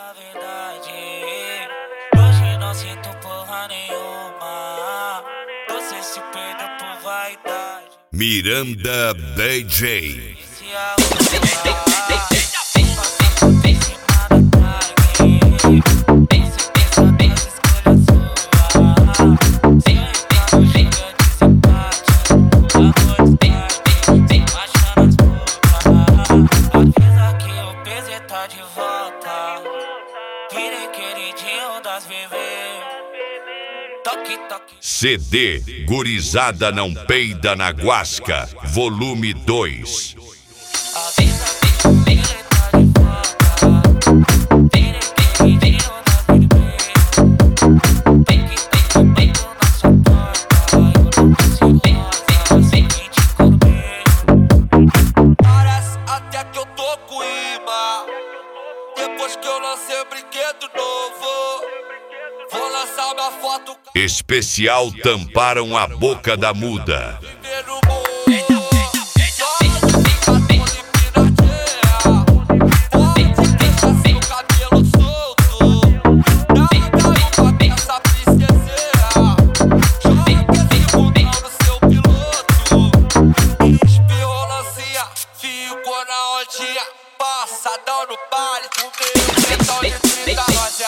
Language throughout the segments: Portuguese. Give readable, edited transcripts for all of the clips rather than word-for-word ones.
na verdade. Hoje não sinto porra nenhuma. Você se perdeu por vaidade. Miranda DJ. Tá de volta, virei queridinho das bebês. Toque, toque. CD Gurizada Não Peida na Guasca, volume 2. Depois que eu lancei um brinquedo novo, vou lançar uma foto. Especial Tamparam a Boca da Muda. Passadão no baile, comigo, então de 30, nós é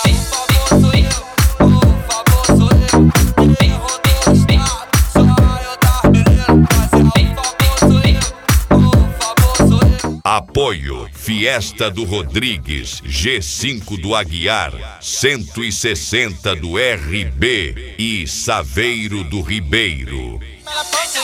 o famoso eu, quem rodou o estado, só eu da beleza, nós é o famoso eu. Apoio Fiesta do Rodrigues, G5 do Aguiar, 160 do RB e Saveiro do Ribeiro.